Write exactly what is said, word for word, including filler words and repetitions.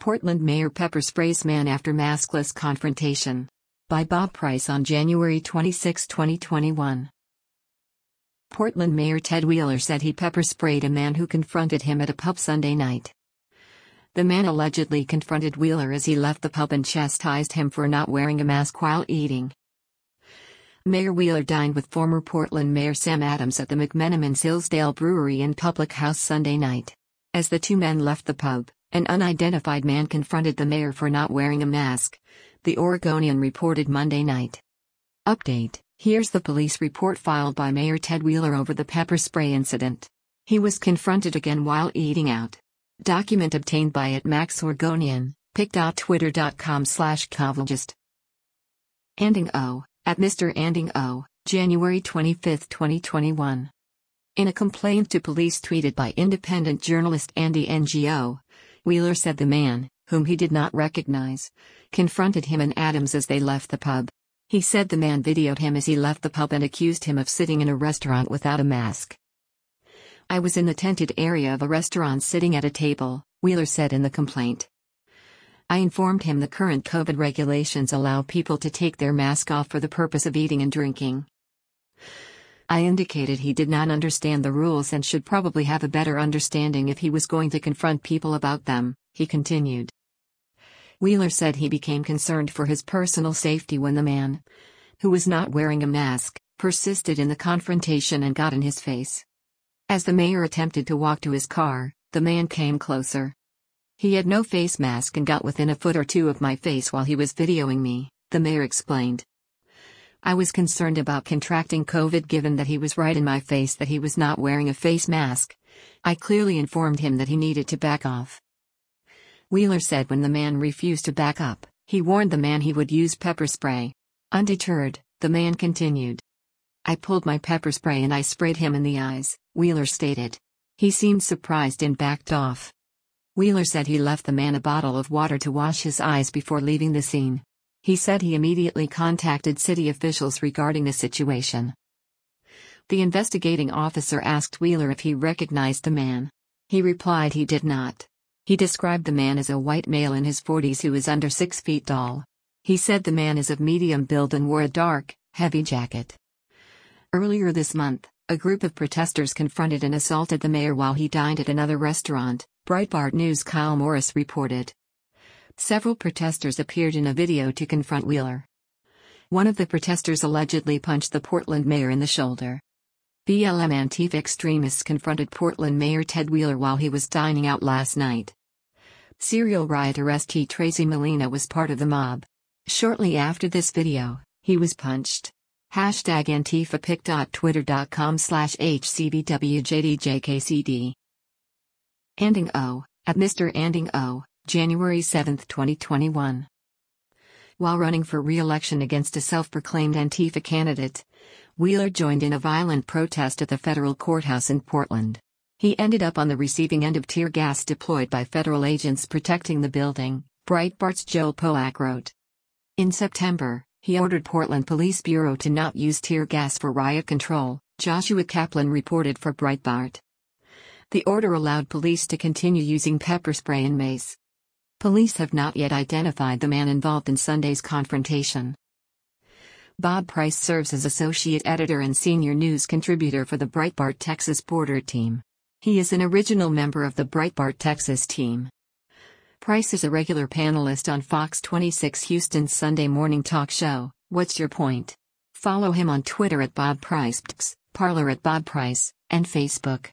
Portland Mayor pepper sprays man after maskless confrontation. By Bob Price on January twenty-sixth, twenty twenty-one. Portland Mayor Ted Wheeler said he pepper sprayed a man who confronted him at a pub Sunday night. The man allegedly confronted Wheeler as he left the pub and chastised him for not wearing a mask while eating. Mayor Wheeler dined with former Portland Mayor Sam Adams at the McMenamins Hillsdale Brewery and Public House Sunday night. As the two men left the pub, an unidentified man confronted the mayor for not wearing a mask, the Oregonian reported Monday night. Update: here's the police report filed by Mayor Ted Wheeler over the pepper spray incident. He was confronted again while eating out. Document obtained by at Max Oregonian, pic dot twitter dot com slash Cavalgist. Anding O, at Mister Anding O, January twenty-fifth, twenty twenty-one. In a complaint to police tweeted by independent journalist Andy N G O, Wheeler said the man, whom he did not recognize, confronted him and Adams as they left the pub. He said the man videoed him as he left the pub and accused him of sitting in a restaurant without a mask. "I was in the tented area of a restaurant sitting at a table," Wheeler said in the complaint. "I informed him the current COVID regulations allow people to take their mask off for the purpose of eating and drinking. I indicated he did not understand the rules and should probably have a better understanding if he was going to confront people about them," he continued. Wheeler said he became concerned for his personal safety when the man, who was not wearing a mask, persisted in the confrontation and got in his face. As the mayor attempted to walk to his car, the man came closer. "He had no face mask and got within a foot or two of my face while he was videoing me," the mayor explained. "I was concerned about contracting COVID given that he was right in my face that he was not wearing a face mask. I clearly informed him that he needed to back off." Wheeler said when the man refused to back up, he warned the man he would use pepper spray. Undeterred, the man continued. "I pulled my pepper spray and I sprayed him in the eyes," Wheeler stated. He seemed surprised and backed off. Wheeler said he left the man a bottle of water to wash his eyes before leaving the scene. He said he immediately contacted city officials regarding the situation. The investigating officer asked Wheeler if he recognized the man. He replied he did not. He described the man as a white male in his forties who is under six feet tall. He said the man is of medium build and wore a dark, heavy jacket. Earlier this month, a group of protesters confronted and assaulted the mayor while he dined at another restaurant, Breitbart News' Kyle Morris reported. Several protesters appeared in a video to confront Wheeler. One of the protesters allegedly punched the Portland mayor in the shoulder. B L M Antifa extremists confronted Portland Mayor Ted Wheeler while he was dining out last night. Serial riot arrestee Tracy Molina was part of the mob. Shortly after this video, he was punched. Hashtag Antifa pic dot twitter dot com slash H C B W J D J K C D. Anding O, at Mister Anding O, January seventh, twenty twenty-one. While running for re-election against a self-proclaimed Antifa candidate, Wheeler joined in a violent protest at the federal courthouse in Portland. He ended up on the receiving end of tear gas deployed by federal agents protecting the building, Breitbart's Joel Pollack wrote. In September, he ordered Portland Police Bureau to not use tear gas for riot control, Joshua Kaplan reported for Breitbart. The order allowed police to continue using pepper spray and mace. Police have not yet identified the man involved in Sunday's confrontation. Bob Price serves as associate editor and senior news contributor for the Breitbart Texas Border team. He is an original member of the Breitbart Texas team. Price is a regular panelist on Fox twenty-six Houston's Sunday morning talk show, What's Your Point? Follow him on Twitter at Bob Price, Parler at Bob Price, and Facebook.